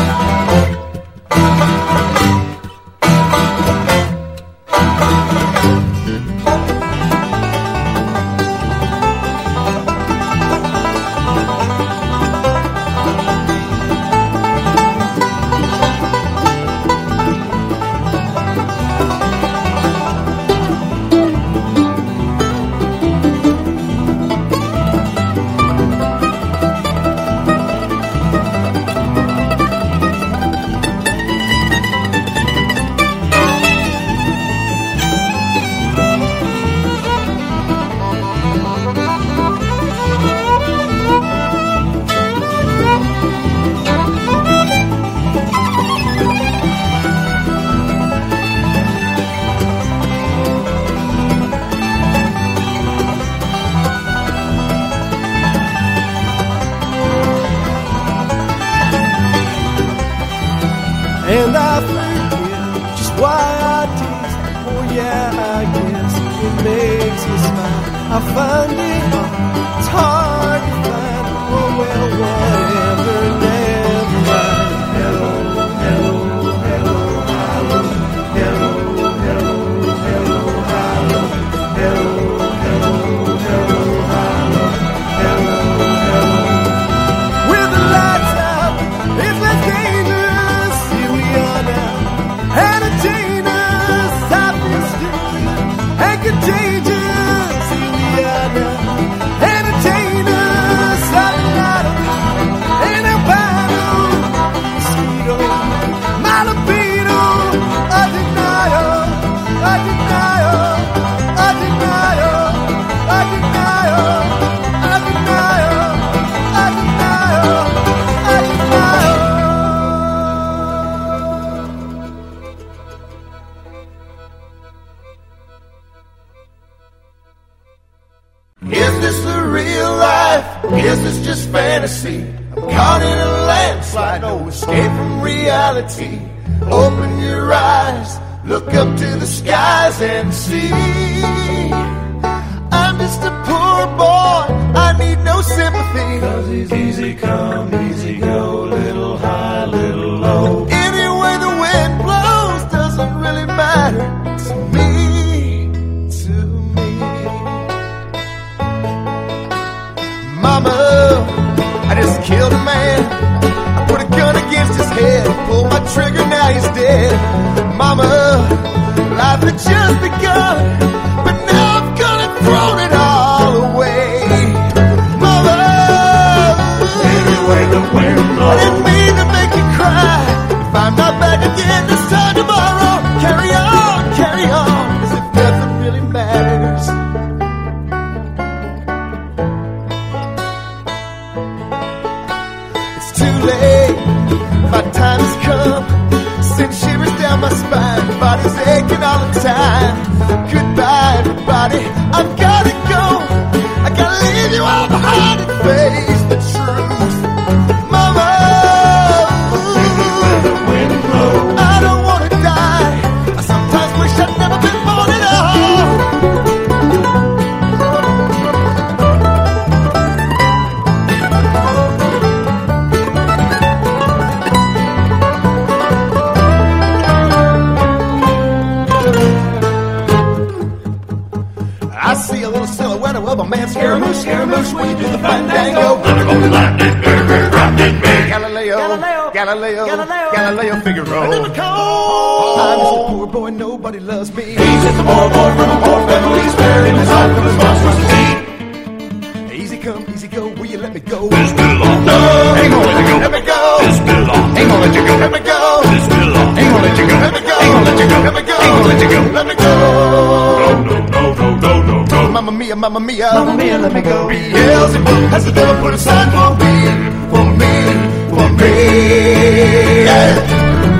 And I forget just why I tease. Oh yeah, I guess it makes me smile. I find it hard, it's hard to find. Oh well, whatever, never mind. Hello, hello, hello, hello, hello, hello, hello, hello, hello, hello, hello, hello, hello, hello. With the lights out, it's less dangerous. Here we are now, entertainers, South Mister and contagious. Here we are now, entertainers, Southern Idol and albino, mosquito, malabino, a denial, a denial, a denial, a denial, a denial, a denial, a denial. Is this the real life? Is this just fantasy? I'm caught in a landslide, no escape from reality. Open your eyes, look up to the skies and see. I'm just a poor boy, I need no sympathy. 'Cause he's easy come, easy go, little high, little low. Any way the wind blows doesn't really matter to me, to me. Mama, I just killed a man. I put a gun against his head, pulled my trigger, now he's dead. Mama, life had just begun, but now I've gone and thrown it all away. Mama, anyway the wind blows, I didn't mean to make you cry. If I'm not back again this time tomorrow, carry on, carry on, as if nothing really matters. Too late, my time has come. Send shivers down my spine, body's aching all the time. Goodbye, everybody, I've gotta go. I gotta leave you all behind and face the truth. Mama, I don't wanna die. I sometimes wish I'd never been born at all. I see a little silhouette of a man, Scaramouche, Scaramouche, when you do the fandango. Galileo, Galileo, Galileo, Galileo Figaro. I'm just a poor boy, nobody loves me. He's just a poor boy from a poor family, sparing his heart from his monstrosity. Easy come, easy go, will you let me go? This belong. No, ain't gonna let you go. Let me go. This belong. Ain't gonna let you go. Let me go. This belong. Ain't gonna let you go. Let me go. Ain't gonna let you go. Let me go. Mamma mia, mamma mia, Mamma mia, let me go. Beelzebub has the devil put aside for me, for me, for me. Yeah.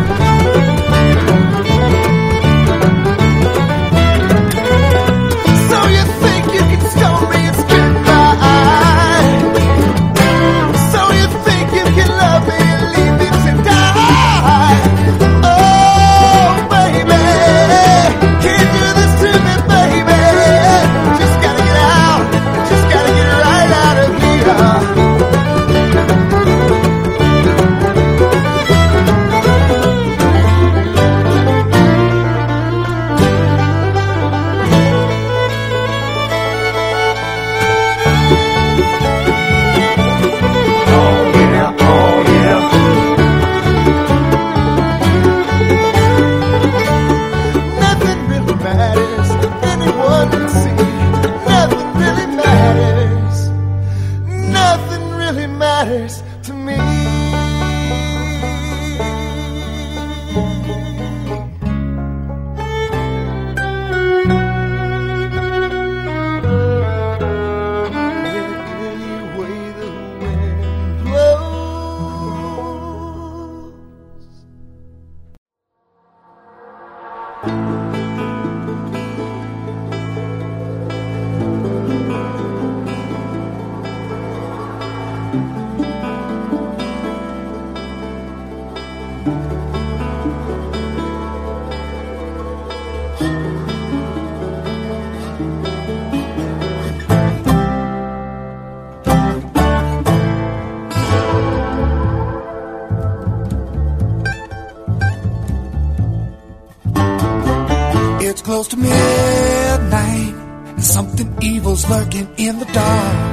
Close to midnight, and something evil's lurking in the dark.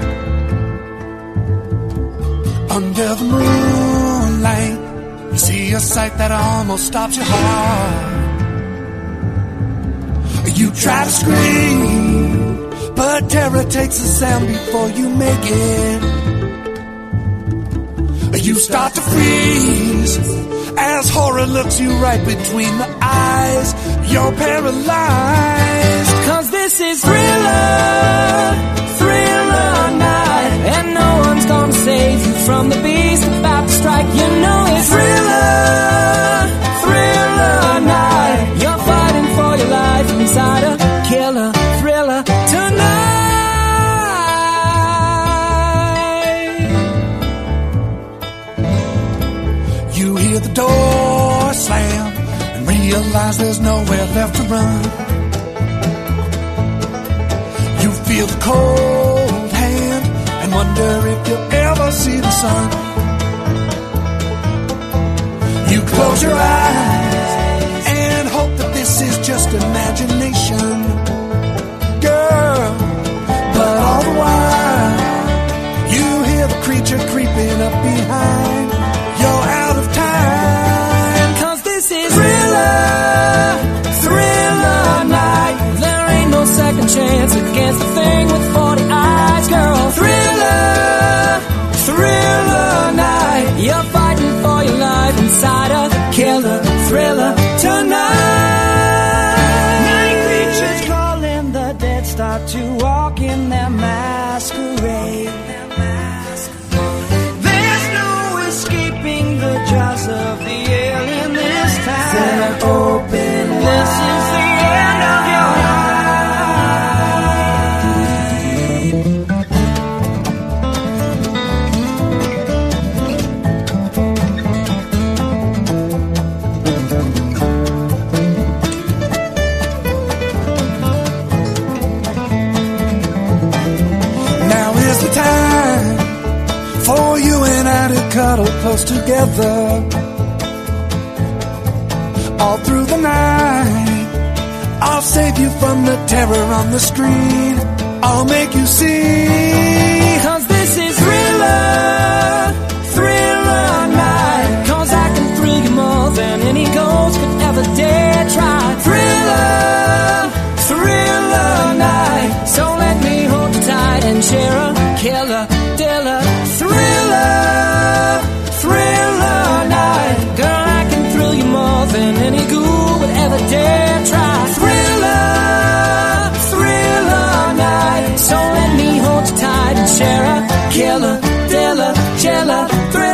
Under the moonlight, you see a sight that almost stops your heart. You try to scream, but terror takes a sound before you make it. You start to freeze as horror looks you right between the eyes. You're paralyzed, 'cause this is Thriller, Thriller night, and no one's gonna save you from the beast about to strike. You know it's Thriller, Thriller night. You're fighting for your life inside a killer thriller tonight. You hear the door slam, realize there's nowhere left to run. You feel the cold hand and wonder if you'll ever see the sun. You close your eyes and hope that this is just imagination, girl. But all the while, you hear the creature creeping up behind. You're out of time, 'cause this is Thriller, Thriller night. There ain't no second chance against the thing with forty eyes, girl. Thriller, Thriller night. You're fighting for your life inside a killer thriller tonight. Night creatures calling, the dead start to walk in their masquerade. There's no escaping the jaws of the alien this time. Set open, this is the end of your life. Now is the time for you and I to cuddle close together. All through the night, I'll save you from the terror on the screen. I'll make you see, 'cause this is Thriller, Thriller night. 'Cause I can thrill you more than any ghost could ever dare try. Thriller, Thriller night. So let me hold you tight and share a killer, diller, Thriller, Thriller night. Girl, I can thrill you more than any ghoul would ever dare try. Thriller, Thriller night. three.